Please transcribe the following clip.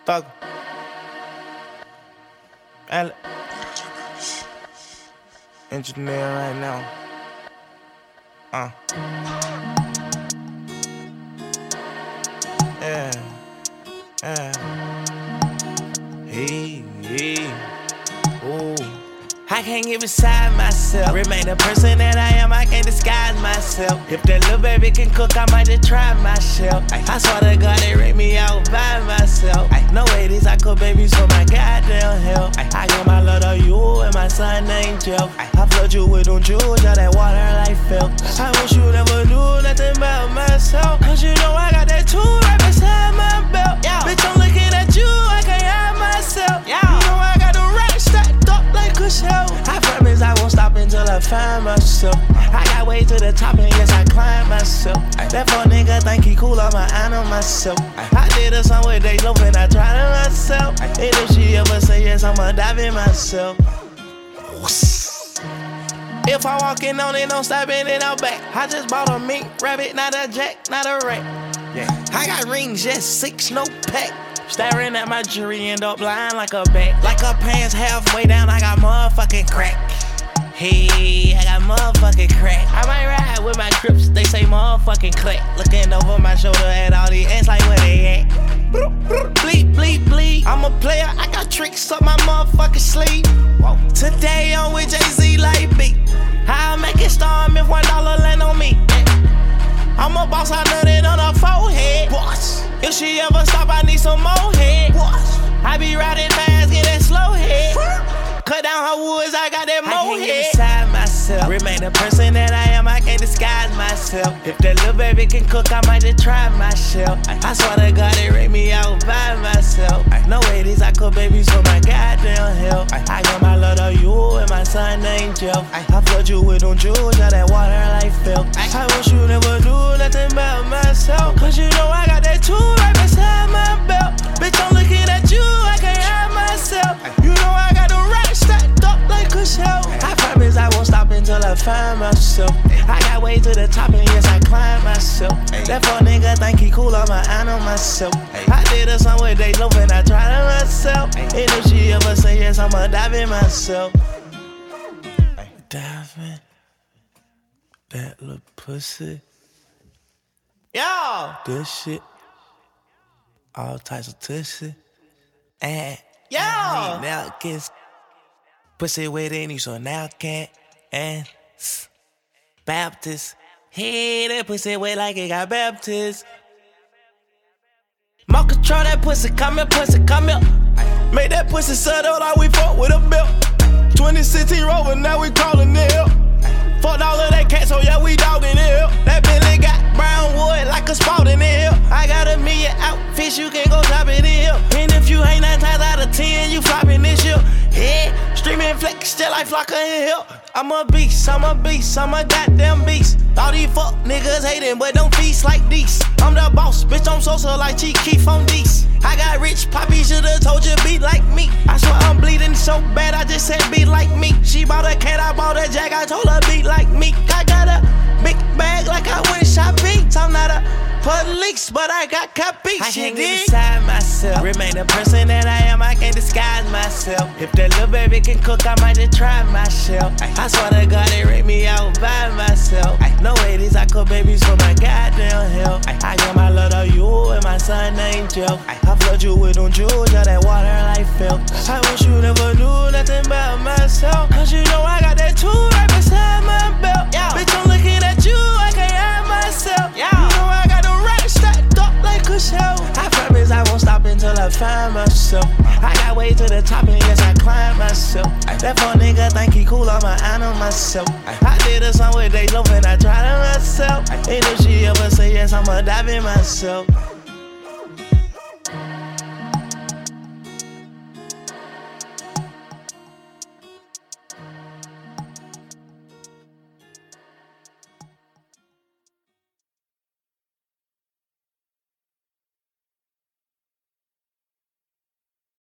Thug. Engineer right now. Yeah. Hey. Ooh. I can't get beside myself. Remain the person that I am, I can't disguise myself. If that little baby can cook, I might just try myself. I swear to God, they rate me out by myself. No way, these I cook babies for my goddamn help. I got my love to you and my son named Jeff. I flood you with them jewels, all that water like felt. I wish you never knew nothing about myself. Cause you know I got that tool right beside my belt. Bitch, I'm looking at you, I can't hide myself. You know I got the racks stacked up like a shell. I promise I won't stop until I find myself. I got way to the top and yes, I climb myself. That poor nigga think he cool, I'ma honor myself. I did a song with they loaf and I tried it myself. And if she ever say yes, I'ma dive in myself. If I walking on it, don't stop in it out back. I just bought a mink rabbit, not a jack, not a rat. I got rings, just 6, no pack. Staring at my jewelry, end up blind like a bat. Like her pants halfway down, I got motherfucking crack. Hey, I got motherfucking crack. I might ride with my crips, they say motherfucking clack. Looking over my shoulder at all these ants like where they at. Bleep, bleep, bleep. I'm a player, I got tricks up my motherfucking sleeve. Whoa. Today I'm with Jay-Z like B. I'll make it storm if $1 land on me. I'm a boss, I nut it on her forehead. Boss. If she ever stop, I need some more head. Boss. I be riding fast, get that slow head. Cut down her woods, I got that more head. I can't get beside myself. Remain the person that I am, I can't disguise myself. If that little baby can cook, I might just try myself. I swear to God, they rate me out by myself. No way, these I cook babies for my goddamn help. I got my love to you and my son named Jeff. I flood you with them jewels, all that water like felt. I wish you never knew nothing about myself. Cause you know I got that tool right beside my belt. Bitch, I'm looking at you, I can't hide myself. You know I got the right stacked up like a shell. I promise I won't stop until I find myself. I got way to the top and yes, I climb myself. That poor nigga think he cool, I'ma honor myself. I did a song with they loaf and I tried it myself. And if she ever say yes, I'ma dive in myself. Dive in that little pussy. Yo! Good shit. All types of tushy. And yo! Now kiss. Pussy with any, so now I can't. And Baptist. Hey, that pussy wet like it got baptized. More control that pussy, come here, pussy, come here. Made that pussy settle like we fought with a belt. 2016 Rover, now we crawling the hill. $4 that cat, so yeah, we dogging the hill. That Bentley got brown wood like a spot in the hill. I got $1 million outfits, you can go shop in the hill. And if you ain't 9 times out of 10, you flopping this year. Yeah, streaming flex, still like Flocka and Hill. I'm a beast, I'm a beast, I'm a goddamn beast. All these fuck niggas hating, but don't feast like these. I'm the boss, bitch, I'm social like Chief Keef on these. I got rich, Poppy should've told you be like me. I swear I'm bleeding so bad, I just said be like me. She bought a cat, I bought a jack, I told her be like me. I got a big bag like I went shopping. I'm not a police, but I got capiche. I can't get beside myself. Remain the person that I am, I can't disguise myself. If that little baby can cook, I might just try myself. I swear to God, they rate me out by myself. No way, these I cook babies for my goddamn help. I got my love to you and my son named Jeff. I flood you with them jewels, all that water like felt. I wish you never knew nothing about myself. Cause you know I got that tool right beside my belt. Bitch, I'm looking at you, I can't hide myself. You know I got the right stacked up like a shell. I promise I won't stop until I find myself. I got way to the top and yes, I climb myself. That poor nigga think he cool, I'ma honor myself. I did a song with they loaf and I tried it myself. And if she ever say yes, I'ma dive in myself.